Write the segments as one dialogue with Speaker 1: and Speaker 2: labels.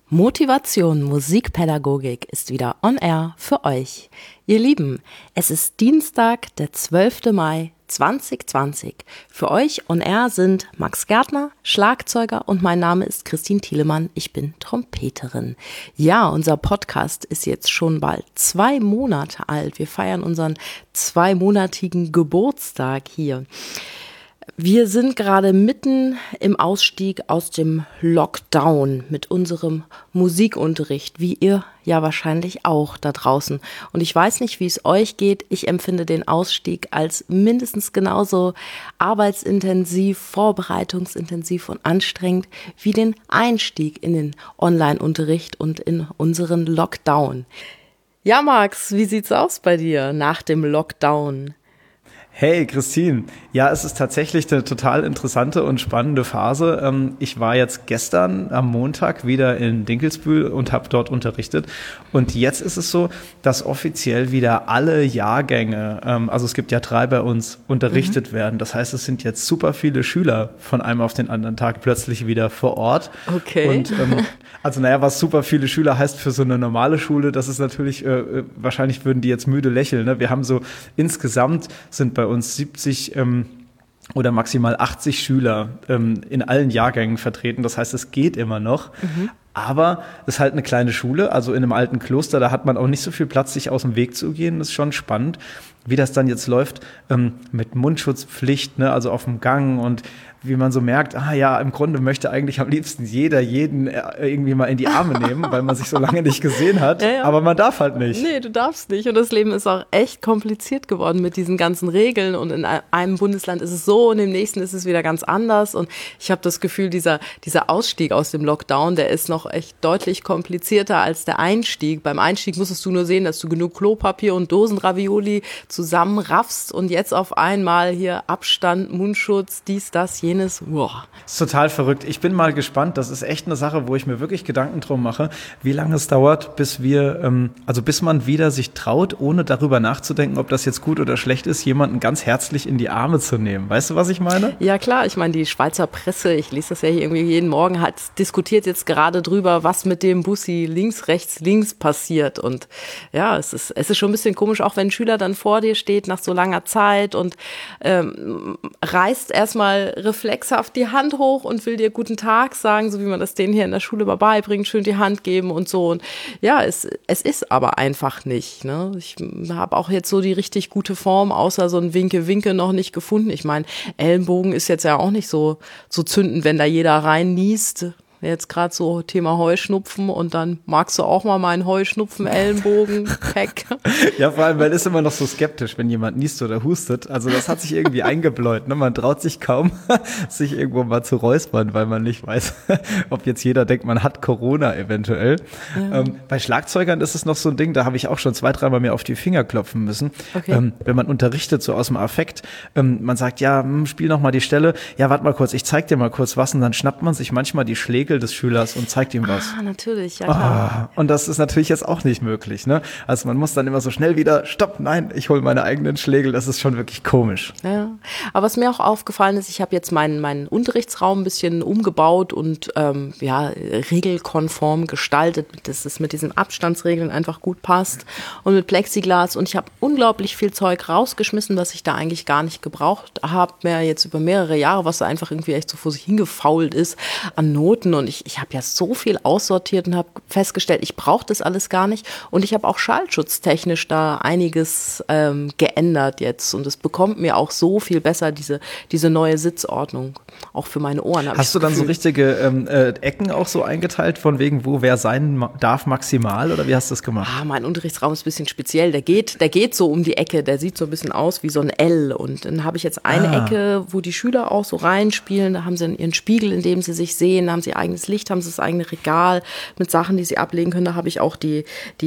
Speaker 1: Motivation Musikpädagogik ist wieder on air für euch. Ihr Lieben, es ist Dienstag, der 12. Mai 2020. Für euch on air sind Max Gärtner, Schlagzeuger und mein Name ist Christine Thielemann. Ich bin Trompeterin. Ja, unser Podcast ist jetzt schon bald 2 Monate alt. Wir feiern unseren 2-monatigen Geburtstag hier. Wir sind gerade mitten im Ausstieg aus dem Lockdown mit unserem Musikunterricht, wie ihr ja wahrscheinlich auch da draußen. Und ich weiß nicht, wie es euch geht. Ich empfinde den Ausstieg als mindestens genauso arbeitsintensiv, vorbereitungsintensiv und anstrengend wie den Einstieg in den Online-Unterricht und in unseren Lockdown. Ja, Max, wie sieht's aus bei dir nach dem Lockdown?
Speaker 2: Hey Christine, ja, es ist tatsächlich eine total interessante und spannende Phase. Ich war jetzt gestern am Montag wieder in Dinkelsbühl und habe dort unterrichtet. Und jetzt ist es so, dass offiziell wieder alle Jahrgänge, also es gibt ja 3 bei uns, unterrichtet werden. Das heißt, es sind jetzt super viele Schüler von einem auf den anderen Tag plötzlich wieder vor Ort.
Speaker 1: Okay.
Speaker 2: Und was super viele Schüler heißt für so eine normale Schule, das ist natürlich, wahrscheinlich würden die jetzt müde lächeln. Ne? Wir haben so, insgesamt sind bei uns 70 oder maximal 80 Schüler in allen Jahrgängen vertreten. Das heißt, es geht immer noch. Aber es ist halt eine kleine Schule, also in einem alten Kloster, da hat man auch nicht so viel Platz, sich aus dem Weg zu gehen. Das ist schon spannend, wie das dann jetzt läuft mit Mundschutzpflicht, ne, also auf dem Gang und wie man so merkt, im Grunde möchte eigentlich am liebsten jeder jeden irgendwie mal in die Arme nehmen, weil man sich so lange nicht gesehen hat, ja. Aber man darf halt nicht.
Speaker 1: Nee, du darfst nicht und das Leben ist auch echt kompliziert geworden mit diesen ganzen Regeln und in einem Bundesland ist es so und im nächsten ist es wieder ganz anders und ich habe das Gefühl, dieser Ausstieg aus dem Lockdown, der ist noch echt deutlich komplizierter als der Einstieg. Beim Einstieg musstest du nur sehen, dass du genug Klopapier und Dosenravioli zusammenraffst und jetzt auf einmal hier Abstand, Mundschutz, dies, das, jenes. Wow.
Speaker 2: Das ist total verrückt. Ich bin mal gespannt. Das ist echt eine Sache, wo ich mir wirklich Gedanken drum mache, wie lange es dauert, bis bis man wieder sich traut, ohne darüber nachzudenken, ob das jetzt gut oder schlecht ist, jemanden ganz herzlich in die Arme zu nehmen. Weißt du, was ich meine?
Speaker 1: Ja, klar. Ich meine, die Schweizer Presse, ich lese das ja hier irgendwie jeden Morgen, diskutiert jetzt gerade drüber, was mit dem Bussi links, rechts, links passiert. Und ja, es ist schon ein bisschen komisch, auch wenn ein Schüler dann vor dir steht nach so langer Zeit und reißt erstmal reflexhaft die Hand hoch und will dir guten Tag sagen, so wie man das denen hier in der Schule beibringt, schön die Hand geben und so. Und ja, es ist aber einfach nicht. Ne? Ich habe auch jetzt so die richtig gute Form, außer so ein Winke-Winke noch nicht gefunden. Ich meine, Ellenbogen ist jetzt ja auch nicht so zündend, wenn da jeder rein niest. Jetzt gerade so Thema Heuschnupfen und dann magst du auch mal meinen Heuschnupfen-Ellenbogen-Pack.
Speaker 2: Ja, vor allem, man ist immer noch so skeptisch, wenn jemand niest oder hustet. Also das hat sich irgendwie eingebläut. Ne? Man traut sich kaum, sich irgendwo mal zu räuspern, weil man nicht weiß, ob jetzt jeder denkt, man hat Corona eventuell. Ja. Bei Schlagzeugern ist es noch so ein Ding, da habe ich auch schon 2-3 Mal mir auf die Finger klopfen müssen. Okay. Wenn man unterrichtet, so aus dem Affekt, man sagt, ja, spiel noch mal die Stelle. Ja, warte mal kurz, ich zeig dir mal kurz was. Und dann schnappt man sich manchmal die Schläge des Schülers und zeigt ihm was.
Speaker 1: Natürlich, ja klar.
Speaker 2: Und das ist natürlich jetzt auch nicht möglich, ne? Also man muss dann immer so schnell wieder, stopp, nein, ich hole meine eigenen Schlägel, das ist schon wirklich komisch.
Speaker 1: Ja, aber was mir auch aufgefallen ist, ich habe jetzt meinen Unterrichtsraum ein bisschen umgebaut und regelkonform gestaltet, dass es mit diesen Abstandsregeln einfach gut passt und mit Plexiglas und ich habe unglaublich viel Zeug rausgeschmissen, was ich da eigentlich gar nicht gebraucht habe, mehr jetzt über mehrere Jahre, was da einfach irgendwie echt so vor sich hingefault ist an Noten. Und ich habe ja so viel aussortiert und habe festgestellt, ich brauche das alles gar nicht. Und ich habe auch schallschutztechnisch da einiges geändert jetzt. Und es bekommt mir auch so viel besser, diese neue Sitzordnung, auch für meine Ohren.
Speaker 2: Hast du dann so richtige Ecken auch so eingeteilt, von wegen, wo wer sein darf maximal? Oder wie hast du das gemacht?
Speaker 1: Mein Unterrichtsraum ist ein bisschen speziell. Der geht so um die Ecke. Der sieht so ein bisschen aus wie so ein L. Und dann habe ich jetzt eine Ecke, wo die Schüler auch so reinspielen. Da haben sie ihren Spiegel, in dem sie sich sehen. Da haben sie eigenes Licht, haben sie das eigene Regal mit Sachen, die sie ablegen können. Da habe ich auch die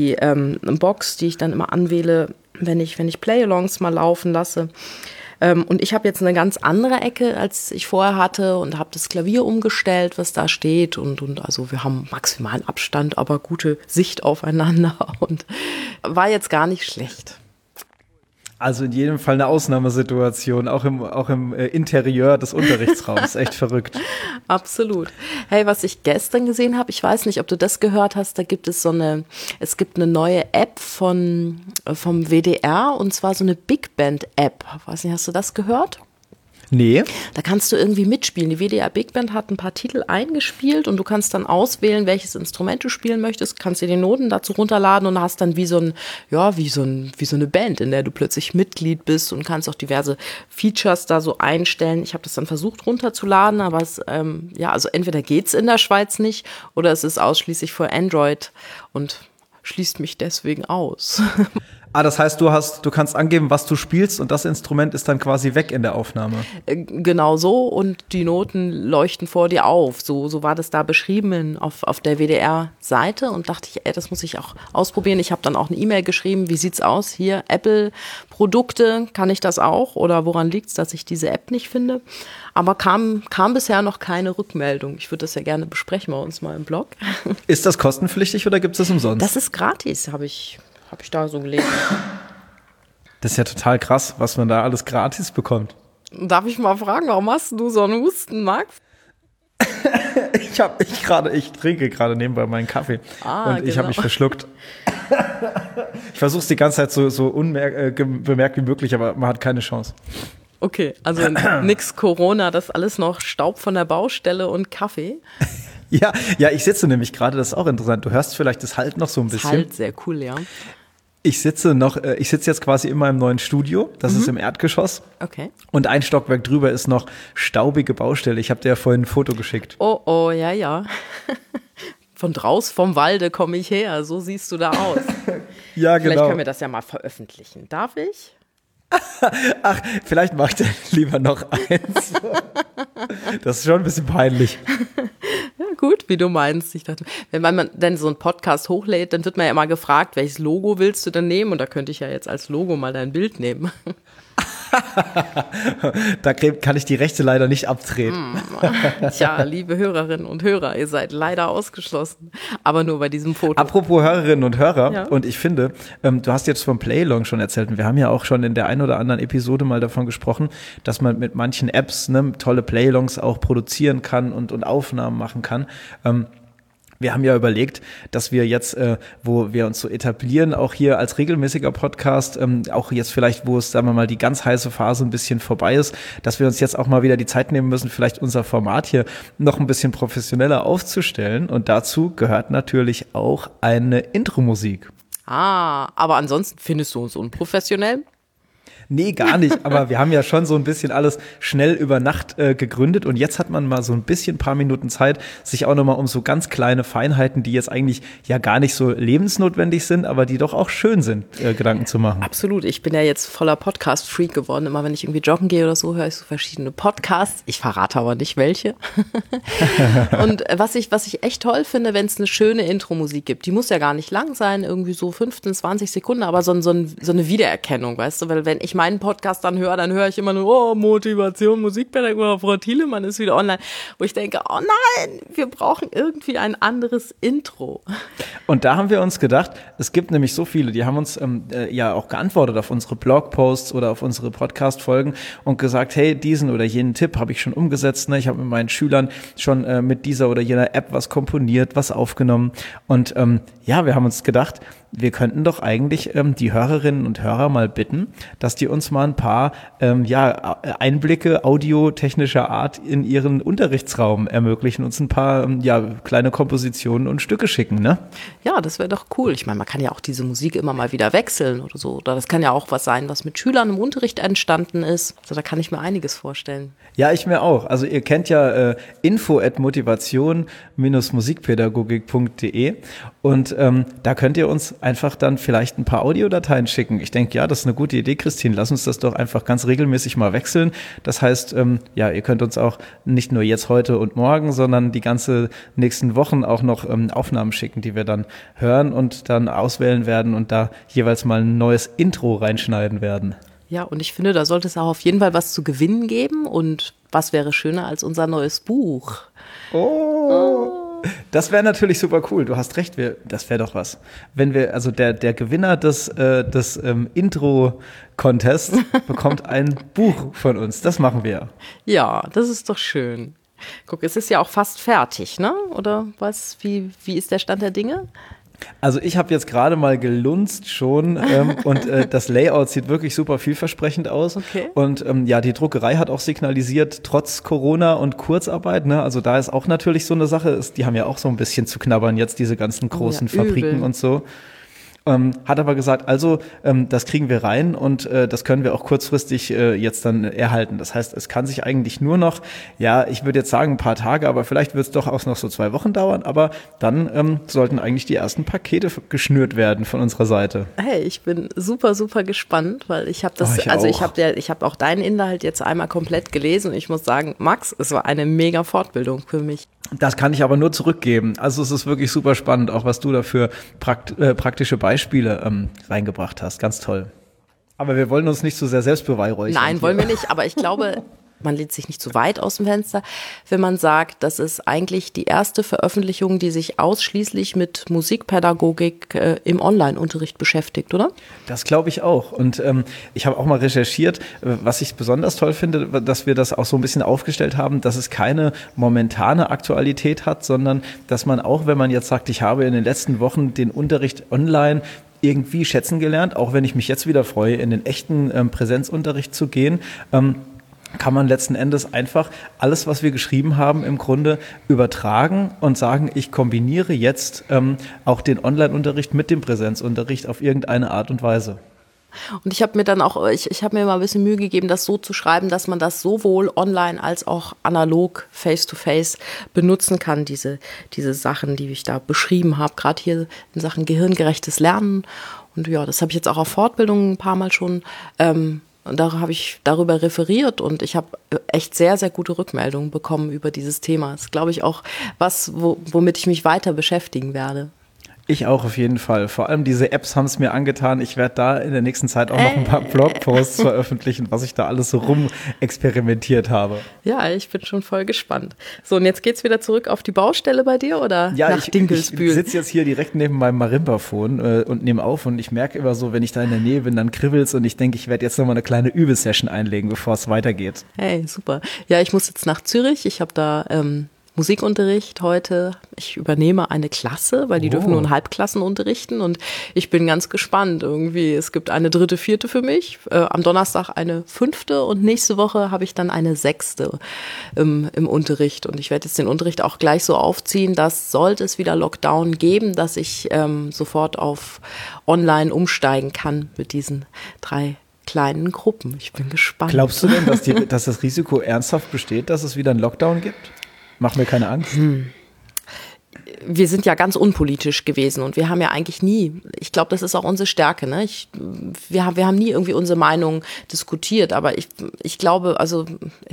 Speaker 1: Box, die ich dann immer anwähle, wenn ich Play-Alongs mal laufen lasse. Und ich habe jetzt eine ganz andere Ecke, als ich vorher hatte und habe das Klavier umgestellt, was da steht. Und also wir haben maximalen Abstand, aber gute Sicht aufeinander und war jetzt gar nicht schlecht.
Speaker 2: Also in jedem Fall eine Ausnahmesituation, auch im Interieur des Unterrichtsraums. Echt verrückt.
Speaker 1: Absolut. Hey, was ich gestern gesehen habe, ich weiß nicht, ob du das gehört hast, da gibt es es gibt eine neue App vom WDR, und zwar so eine Big Band App. Weiß nicht, hast du das gehört?
Speaker 2: Nee.
Speaker 1: Da kannst du irgendwie mitspielen. Die WDR Big Band hat ein paar Titel eingespielt und du kannst dann auswählen, welches Instrument du spielen möchtest, kannst dir die Noten dazu runterladen und hast dann wie so eine Band, in der du plötzlich Mitglied bist, und kannst auch diverse Features da so einstellen. Ich habe das dann versucht runterzuladen, aber also entweder geht's in der Schweiz nicht oder es ist ausschließlich für Android und schließt mich deswegen aus.
Speaker 2: Das heißt, du kannst angeben, was du spielst, und das Instrument ist dann quasi weg in der Aufnahme.
Speaker 1: Genau so, und die Noten leuchten vor dir auf. So war das da beschrieben auf der WDR-Seite, und dachte ich, das muss ich auch ausprobieren. Ich habe dann auch eine E-Mail geschrieben, wie sieht's aus? Hier, Apple-Produkte, kann ich das auch? Oder woran liegt's, dass ich diese App nicht finde? Aber kam bisher noch keine Rückmeldung. Ich würde das ja gerne besprechen bei uns mal im Blog.
Speaker 2: Ist das kostenpflichtig oder gibt es das umsonst?
Speaker 1: Das ist gratis, habe ich da so gelesen.
Speaker 2: Das ist ja total krass, was man da alles gratis bekommt.
Speaker 1: Darf ich mal fragen, warum hast du so einen Husten, Max?
Speaker 2: Ich trinke gerade nebenbei meinen Kaffee und ich habe mich verschluckt. Ich versuche es die ganze Zeit so unbemerkt wie möglich, aber man hat keine Chance.
Speaker 1: Okay, also nix Corona, das alles noch Staub von der Baustelle und Kaffee.
Speaker 2: Ja, ich sitze nämlich gerade, das ist auch interessant. Du hörst vielleicht das Halt noch so ein bisschen.
Speaker 1: Das Halt, sehr cool, ja.
Speaker 2: Ich sitze jetzt quasi in meinem neuen Studio, das ist im Erdgeschoss.
Speaker 1: Okay.
Speaker 2: Und ein Stockwerk drüber ist noch staubige Baustelle. Ich habe dir ja vorhin ein Foto geschickt.
Speaker 1: Oh, ja. Von draußen vom Walde komme ich her, so siehst du da aus.
Speaker 2: Ja, genau.
Speaker 1: Vielleicht können wir das ja mal veröffentlichen. Darf ich?
Speaker 2: Ach, vielleicht mache ich dann lieber noch eins. Das ist schon ein bisschen peinlich.
Speaker 1: Ja, gut, wie du meinst. Ich dachte, wenn man dann so einen Podcast hochlädt, dann wird man ja immer gefragt, welches Logo willst du denn nehmen? Und da könnte ich ja jetzt als Logo mal dein Bild nehmen.
Speaker 2: Da kann ich die Rechte leider nicht abtreten.
Speaker 1: Tja, liebe Hörerinnen und Hörer, ihr seid leider ausgeschlossen. Aber nur bei diesem Foto.
Speaker 2: Apropos Hörerinnen und Hörer,
Speaker 1: ja.
Speaker 2: Und ich finde, du hast jetzt vom Playlong schon erzählt, und wir haben ja auch schon in der einen oder anderen Episode mal davon gesprochen, dass man mit manchen Apps tolle Playlongs auch produzieren kann und Aufnahmen machen kann. Wir haben ja überlegt, dass wir jetzt, wo wir uns so etablieren, auch hier als regelmäßiger Podcast, auch jetzt vielleicht, wo es, sagen wir mal, die ganz heiße Phase ein bisschen vorbei ist, dass wir uns jetzt auch mal wieder die Zeit nehmen müssen, vielleicht unser Format hier noch ein bisschen professioneller aufzustellen. Und dazu gehört natürlich auch eine Intro-Musik.
Speaker 1: Aber ansonsten findest du uns unprofessionell?
Speaker 2: Nee, gar nicht, aber wir haben ja schon so ein bisschen alles schnell über Nacht gegründet, und jetzt hat man mal so ein paar Minuten Zeit, sich auch nochmal um so ganz kleine Feinheiten, die jetzt eigentlich ja gar nicht so lebensnotwendig sind, aber die doch auch schön sind, Gedanken zu machen.
Speaker 1: Absolut, ich bin ja jetzt voller Podcast-Freak geworden. Immer wenn ich irgendwie joggen gehe oder so, höre ich so verschiedene Podcasts. Ich verrate aber nicht welche. Und was ich echt toll finde, wenn es eine schöne Intro-Musik gibt, die muss ja gar nicht lang sein, irgendwie so 15, 20 Sekunden, aber so eine Wiedererkennung, weißt du, weil wenn ich meinen Podcast dann höre ich immer nur, Motivation, Musikpädagogik, Frau Thielemann ist wieder online, wo ich denke, oh nein, wir brauchen irgendwie ein anderes Intro.
Speaker 2: Und da haben wir uns gedacht, es gibt nämlich so viele, die haben uns ja auch geantwortet auf unsere Blogposts oder auf unsere Podcast-Folgen und gesagt, hey, diesen oder jenen Tipp habe ich schon umgesetzt, ne? Ich habe mit meinen Schülern schon mit dieser oder jener App was komponiert, was aufgenommen, und wir haben uns gedacht, wir könnten doch eigentlich die Hörerinnen und Hörer mal bitten, dass die uns mal ein paar Einblicke audiotechnischer Art in ihren Unterrichtsraum ermöglichen, uns ein paar kleine Kompositionen und Stücke schicken, ne?
Speaker 1: Ja, das wäre doch cool. Ich meine, man kann ja auch diese Musik immer mal wieder wechseln oder so. Oder das kann ja auch was sein, was mit Schülern im Unterricht entstanden ist. Also da kann ich mir einiges vorstellen.
Speaker 2: Ja, ich mir auch. Also ihr kennt ja info@motivation-musikpädagogik.de, und da könnt ihr uns einfach dann vielleicht ein paar Audiodateien schicken. Ich denke, ja, das ist eine gute Idee, Christine. Lass uns das doch einfach ganz regelmäßig mal wechseln. Das heißt, ihr könnt uns auch nicht nur jetzt, heute und morgen, sondern die ganze nächsten Wochen auch noch Aufnahmen schicken, die wir dann hören und dann auswählen werden und da jeweils mal ein neues Intro reinschneiden werden.
Speaker 1: Ja, und ich finde, da sollte es auch auf jeden Fall was zu gewinnen geben. Und was wäre schöner als unser neues Buch?
Speaker 2: Das wäre natürlich super cool. Du hast recht, das wäre doch was. Wenn wir, also der Gewinner des Intro-Contests bekommt ein Buch von uns. Das machen wir.
Speaker 1: Ja, das ist doch schön. Guck, es ist ja auch fast fertig, ne? Oder was? Wie ist der Stand der Dinge?
Speaker 2: Also ich habe jetzt gerade mal gelunzt schon und das Layout sieht wirklich super vielversprechend aus.
Speaker 1: Okay.
Speaker 2: Und ja, die Druckerei hat auch signalisiert, trotz Corona und Kurzarbeit, ne, also da ist auch natürlich so eine Sache, die haben ja auch so ein bisschen zu knabbern jetzt, diese ganzen großen Fabriken
Speaker 1: übel.
Speaker 2: und so. Hat aber gesagt, also das kriegen wir rein und das können wir auch kurzfristig jetzt dann erhalten. Das heißt, es kann sich eigentlich nur noch, ja, ich würde jetzt sagen ein paar Tage, aber vielleicht wird es doch auch noch so 2 Wochen dauern, aber dann sollten eigentlich die ersten Pakete geschnürt werden von unserer Seite.
Speaker 1: Hey, ich bin super, super gespannt, weil ich habe das, ich habe auch deinen Inhalt jetzt einmal komplett gelesen und ich muss sagen, Max, es war eine mega Fortbildung für mich.
Speaker 2: Das kann ich aber nur zurückgeben. Also es ist wirklich super spannend, auch was du da für praktische Beispiele reingebracht hast. Ganz toll. Aber wir wollen uns nicht so sehr selbst beweihräuchern.
Speaker 1: Nein, wollen wir nicht. Aber ich glaube, man lehnt sich nicht zu weit aus dem Fenster, wenn man sagt, das ist eigentlich die erste Veröffentlichung, die sich ausschließlich mit Musikpädagogik im Online-Unterricht beschäftigt, oder?
Speaker 2: Das glaube ich auch. Und ich habe auch mal recherchiert, was ich besonders toll finde, dass wir das auch so ein bisschen aufgestellt haben, dass es keine momentane Aktualität hat, sondern dass man auch, wenn man jetzt sagt, ich habe in den letzten Wochen den Unterricht online irgendwie schätzen gelernt, auch wenn ich mich jetzt wieder freue, in den echten Präsenzunterricht zu gehen, kann man letzten Endes einfach alles, was wir geschrieben haben, im Grunde übertragen und sagen, ich kombiniere jetzt auch den Online-Unterricht mit dem Präsenzunterricht auf irgendeine Art und Weise.
Speaker 1: Und ich habe mir dann auch, ich habe mir mal ein bisschen Mühe gegeben, das so zu schreiben, dass man das sowohl online als auch analog face-to-face benutzen kann, diese Sachen, die ich da beschrieben habe, gerade hier in Sachen gehirngerechtes Lernen. Und ja, das habe ich jetzt auch auf Fortbildungen ein paar Mal schon und da habe ich darüber referiert und ich habe echt sehr, sehr gute Rückmeldungen bekommen über dieses Thema. Das ist, glaube ich, auch was, womit ich mich weiter beschäftigen werde.
Speaker 2: Ich auch auf jeden Fall. Vor allem diese Apps haben es mir angetan. Ich werde da in der nächsten Zeit auch noch ein paar Blogposts veröffentlichen, was ich da alles so rumexperimentiert habe.
Speaker 1: Ja, ich bin schon voll gespannt. So, und jetzt geht's wieder zurück auf die Baustelle bei dir oder nach Dinkelsbühl?
Speaker 2: Ich sitze jetzt hier direkt neben meinem Marimbaphon und nehme auf und ich merke immer so, wenn ich da in der Nähe bin, dann kribbelt's und ich denke, ich werde jetzt nochmal eine kleine Übesession einlegen, bevor es weitergeht.
Speaker 1: Hey, super. Ja, ich muss jetzt nach Zürich. Ich habe da Musikunterricht heute. Ich übernehme eine Klasse, weil die dürfen nur in Halbklassen unterrichten und ich bin ganz gespannt irgendwie. Es gibt eine 3., 4. für mich, am Donnerstag eine 5. und nächste Woche habe ich dann eine 6. im Unterricht und ich werde jetzt den Unterricht auch gleich so aufziehen, dass sollte es wieder Lockdown geben, dass ich sofort auf Online umsteigen kann mit diesen 3 kleinen Gruppen. Ich bin gespannt.
Speaker 2: Glaubst du denn, dass das Risiko ernsthaft besteht, dass es wieder einen Lockdown gibt? Mach mir keine Angst.
Speaker 1: Wir sind ja ganz unpolitisch gewesen und wir haben ja eigentlich nie, ich glaube, das ist auch unsere Stärke, ne? Wir haben nie irgendwie unsere Meinung diskutiert, aber ich glaube, also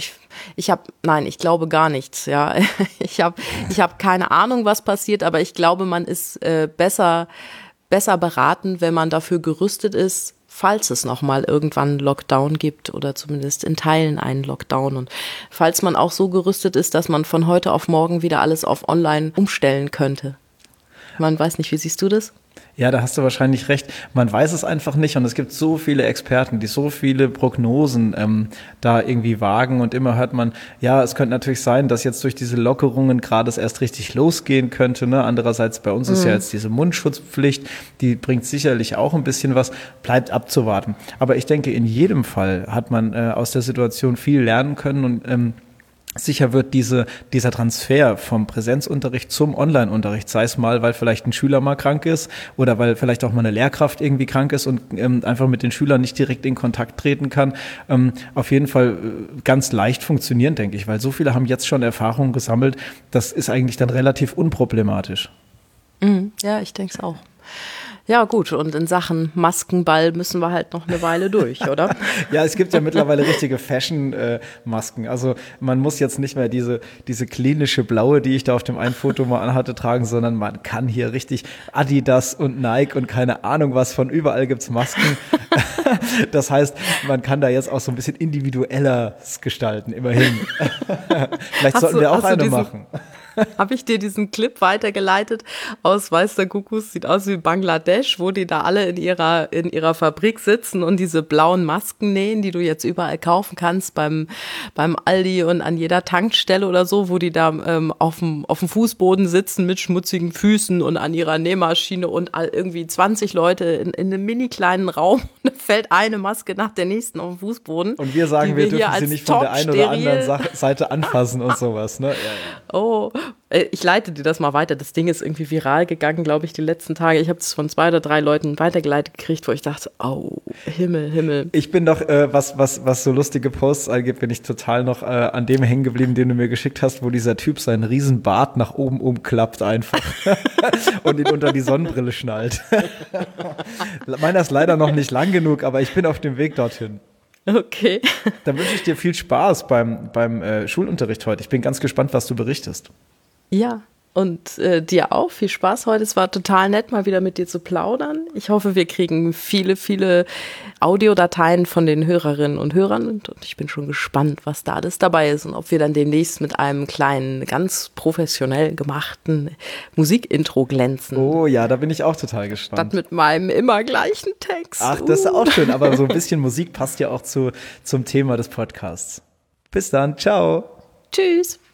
Speaker 1: ich glaube gar nichts, ja. Ich hab keine Ahnung, was passiert, aber ich glaube, man ist besser beraten, wenn man dafür gerüstet ist, falls es nochmal irgendwann einen Lockdown gibt oder zumindest in Teilen einen Lockdown. Und falls man auch so gerüstet ist, dass man von heute auf morgen wieder alles auf Online umstellen könnte. Man weiß nicht, wie siehst du das?
Speaker 2: Ja, da hast du wahrscheinlich recht. Man weiß es einfach nicht und es gibt so viele Experten, die so viele Prognosen da irgendwie wagen und immer hört man, ja, es könnte natürlich sein, dass jetzt durch diese Lockerungen gerade es erst richtig losgehen könnte. Ne? Andererseits bei uns ist ja jetzt diese Mundschutzpflicht, die bringt sicherlich auch ein bisschen was, bleibt abzuwarten. Aber ich denke, in jedem Fall hat man aus der Situation viel lernen können und sicher wird dieser Transfer vom Präsenzunterricht zum Online-Unterricht, sei es mal, weil vielleicht ein Schüler mal krank ist oder weil vielleicht auch mal eine Lehrkraft irgendwie krank ist und einfach mit den Schülern nicht direkt in Kontakt treten kann, auf jeden Fall ganz leicht funktionieren, denke ich, weil so viele haben jetzt schon Erfahrungen gesammelt, das ist eigentlich dann relativ unproblematisch.
Speaker 1: Ja, ich denke es auch. Ja gut, und in Sachen Maskenball müssen wir halt noch eine Weile durch, oder?
Speaker 2: Ja, es gibt ja mittlerweile richtige Fashion-Masken. Also man muss jetzt nicht mehr diese klinische blaue, die ich da auf dem einen Foto mal anhatte, tragen, sondern man kann hier richtig Adidas und Nike und keine Ahnung was, von überall gibt's Masken. Das heißt, man kann da jetzt auch so ein bisschen individueller gestalten, immerhin. Vielleicht sollten wir auch eine machen.
Speaker 1: habe ich dir diesen Clip weitergeleitet aus Weiß der Kuckuck, sieht aus wie Bangladesch, wo die da alle in ihrer Fabrik sitzen und diese blauen Masken nähen, die du jetzt überall kaufen kannst beim Aldi und an jeder Tankstelle oder so, wo die da auf dem Fußboden sitzen mit schmutzigen Füßen und an ihrer Nähmaschine und irgendwie 20 Leute in einem mini kleinen Raum. Da fällt eine Maske nach der nächsten auf den Fußboden.
Speaker 2: Und wir sagen, wir dürfen sie nicht von der einen oder anderen Seite anfassen und sowas, ne? Ja, ja.
Speaker 1: Oh, ich leite dir das mal weiter. Das Ding ist irgendwie viral gegangen, glaube ich, die letzten Tage. Ich habe es von 2 oder 3 Leuten weitergeleitet gekriegt, wo ich dachte, oh, Himmel.
Speaker 2: Ich bin doch, was so lustige Posts angeht, bin ich total noch an dem hängen geblieben, den du mir geschickt hast, wo dieser Typ seinen riesen Bart nach oben umklappt einfach und ihn unter die Sonnenbrille schnallt. Meiner ist leider noch nicht lang genug, aber ich bin auf dem Weg dorthin.
Speaker 1: Okay.
Speaker 2: Dann wünsche ich dir viel Spaß beim Schulunterricht heute. Ich bin ganz gespannt, was du berichtest.
Speaker 1: Ja, und dir auch viel Spaß heute. Es war total nett, mal wieder mit dir zu plaudern. Ich hoffe, wir kriegen viele Audiodateien von den Hörerinnen und Hörern und ich bin schon gespannt, was da alles dabei ist und ob wir dann demnächst mit einem kleinen, ganz professionell gemachten Musikintro glänzen.
Speaker 2: Oh ja, da bin ich auch total gespannt.
Speaker 1: Statt mit meinem immer gleichen Text.
Speaker 2: Ach, das ist auch schön, aber so ein bisschen Musik passt ja auch zum Thema des Podcasts. Bis dann, ciao.
Speaker 1: Tschüss.